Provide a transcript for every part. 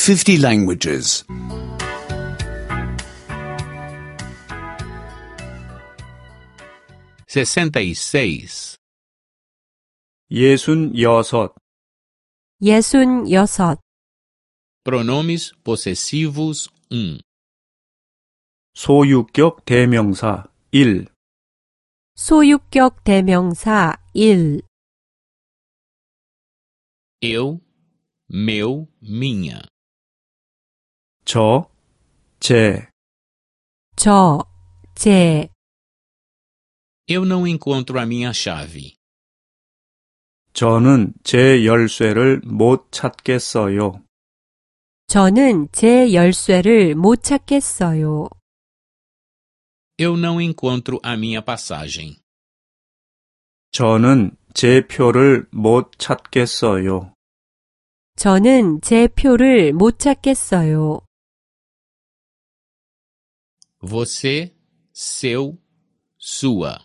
50 languages. 66. 66. 66. Pronomes possessivos 1. 소유격 대명사 1. 소유격 대명사 1. Eu, meu, minha. 저, 제. 저, 제. Eu não encontro a minha chave. 저는 제 열쇠를 못 찾겠어요. 저는 제 열쇠를 못 찾겠어요. Eu não encontro a minha passagem. 저는 제 표를 못 찾겠어요. 저는 제 표를 못 찾겠어요. Você, seu, sua.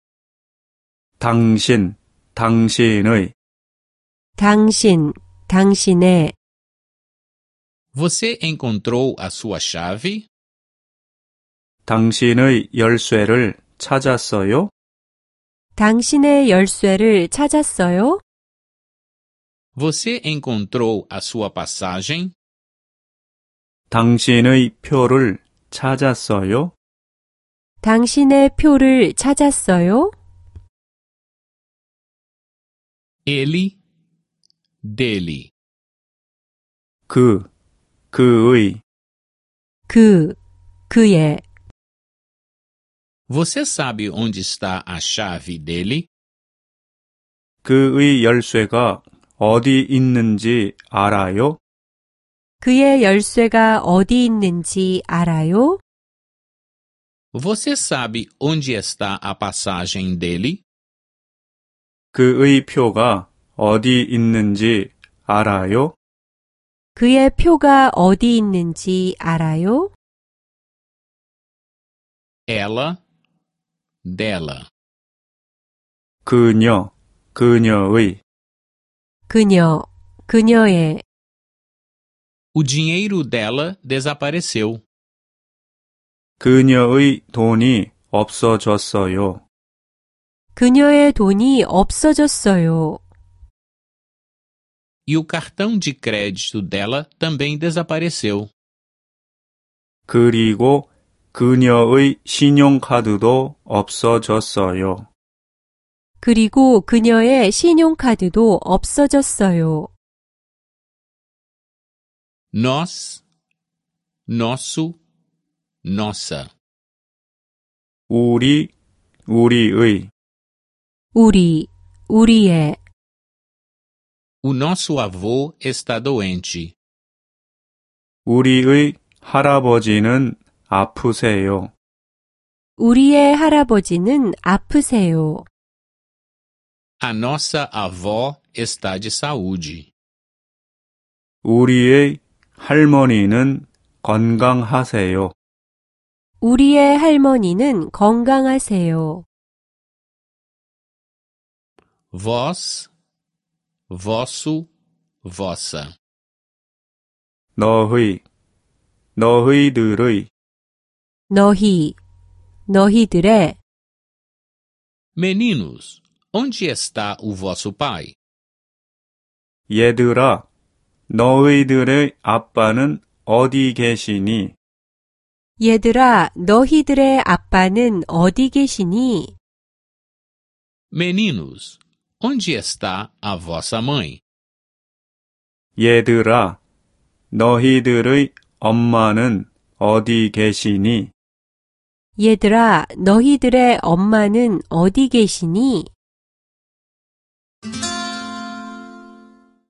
당신, 당신의. 당신, 당신의. Você encontrou a sua chave? 당신의 열쇠를 찾았어요? 당신의 열쇠를 찾았어요? Você encontrou a sua passagem? 당신의 표를 찾았어요? 당신의 표를 찾았어요? Ele, dele. 그의. 그의. Você sabe onde está a chave dele? 그의 열쇠가 어디 있는지 알아요? 그의 열쇠가 어디 있는지 알아요? Você sabe onde está a passagem dele? 그의 표가 어디 있는지 알아요? 그의 표가 어디 있는지 알아요? Ela, dela. 그녀의. 그녀의. O dinheiro dela desapareceu. 그녀의 돈이 없어졌어요. 그녀의 돈이 없어졌어요. E o cartão de crédito dela também desapareceu. 그리고 그녀의 신용카드도 없어졌어요. 그리고 그녀의 신용카드도 없어졌어요. Nós, nosso, nossa. 우리의. 우리의. O nosso avô está doente. 우리의 할아버지는 아프세요. 우리의 할아버지는 아프세요. A nossa avó está de saúde. 우리의 할머니는 건강하세요. 우리의 할머니는 건강하세요. Vós, vosso, vossa. 너희들의. 너희들의. Meninos, onde está o vosso pai? 얘들아, 너희들의 아빠는 어디 계시니? 얘들아, 너희들의 아빠는 어디 계시니? Meninos, onde está a vossa mãe? 얘들아, 너희들의 엄마는 어디 계시니? 얘들아, 너희들의 엄마는 어디 계시니?